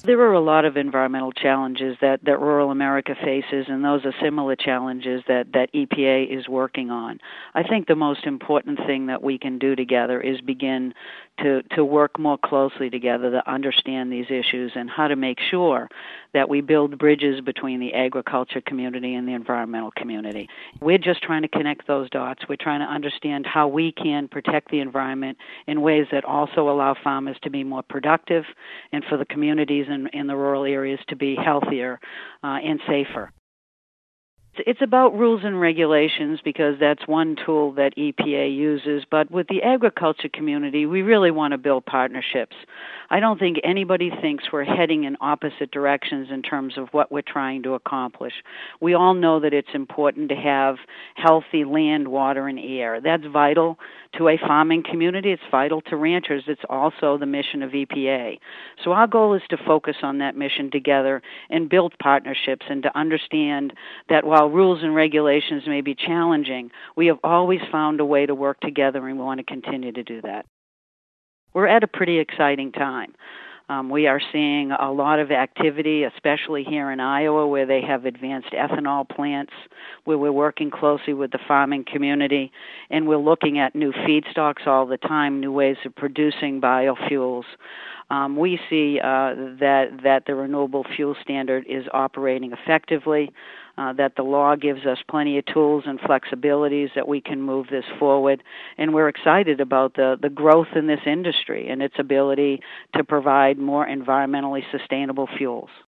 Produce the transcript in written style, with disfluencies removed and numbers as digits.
There are a lot of environmental challenges that rural America faces, and those are similar challenges that EPA is working on. I think the most important thing that we can do together is begin to work more closely together to understand these issues and how to make sure that we build bridges between the agriculture community and the environmental community. We're just trying to connect those dots. We're trying to understand how we can protect the environment in ways that also allow farmers to be more productive and for the communities in the rural areas to be healthier and safer. It's about rules and regulations because that's one tool that EPA uses, but with the agriculture community, we really want to build partnerships. I don't think anybody thinks we're heading in opposite directions in terms of what we're trying to accomplish. We all know that it's important to have healthy land, water, and air. That's vital to a farming community. It's vital to ranchers. It's also the mission of EPA. So our goal is to focus on that mission together and build partnerships and to understand that while rules and regulations may be challenging, we have always found a way to work together, and we want to continue to do that. We're at a pretty exciting time. We are seeing a lot of activity, especially here in Iowa, where they have advanced ethanol plants, where we're working closely with the farming community, and we're looking at new feedstocks all the time, new ways of producing biofuels. We see that the renewable fuel standard is operating effectively, that the law gives us plenty of tools and flexibilities that we can move this forward, and we're excited about the growth in this industry and its ability to provide more environmentally sustainable fuels.